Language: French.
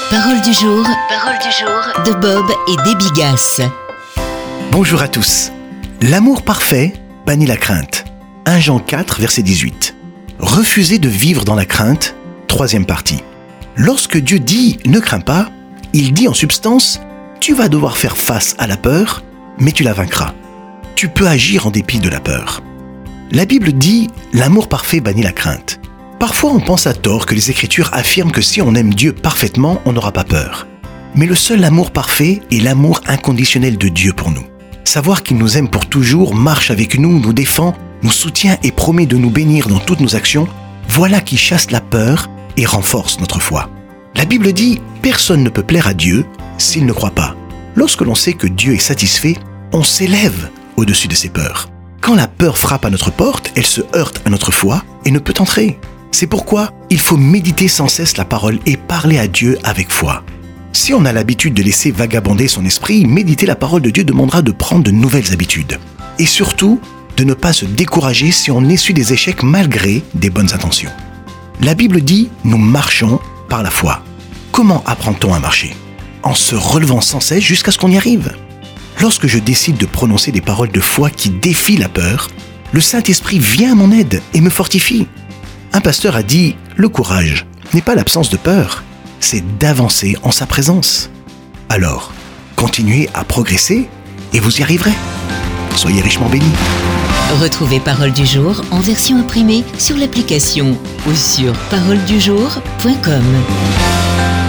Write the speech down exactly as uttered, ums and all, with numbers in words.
Parole du jour, parole du jour de Bob et Debbie Gass. Bonjour à tous. L'amour parfait bannit la crainte. premier Jean quatre, verset dix-huit. Refuser de vivre dans la crainte, troisième partie. Lorsque Dieu dit « ne crains pas », il dit en substance « tu vas devoir faire face à la peur, mais tu la vaincras. Tu peux agir en dépit de la peur. » La Bible dit « l'amour parfait bannit la crainte ». Parfois on pense à tort que les Écritures affirment que si on aime Dieu parfaitement, on n'aura pas peur. Mais le seul amour parfait est l'amour inconditionnel de Dieu pour nous. Savoir qu'il nous aime pour toujours, marche avec nous, nous défend, nous soutient et promet de nous bénir dans toutes nos actions, voilà qui chasse la peur et renforce notre foi. La Bible dit « personne ne peut plaire à Dieu s'il ne croit pas ». Lorsque l'on sait que Dieu est satisfait, on s'élève au-dessus de ses peurs. Quand la peur frappe à notre porte, elle se heurte à notre foi et ne peut entrer. C'est pourquoi il faut méditer sans cesse la parole et parler à Dieu avec foi. Si on a l'habitude de laisser vagabonder son esprit, méditer la parole de Dieu demandera de prendre de nouvelles habitudes. Et surtout, de ne pas se décourager si on essuie des échecs malgré des bonnes intentions. La Bible dit « nous marchons par la foi ». Comment apprend-on à marcher ? En se relevant sans cesse jusqu'à ce qu'on y arrive. Lorsque je décide de prononcer des paroles de foi qui défient la peur, le Saint-Esprit vient à mon aide et me fortifie. Un pasteur a dit « le courage n'est pas l'absence de peur, c'est d'avancer en sa présence ». Alors, continuez à progresser et vous y arriverez. Soyez richement bénis. Retrouvez Parole du jour en version imprimée sur l'application ou sur parole du jour point com.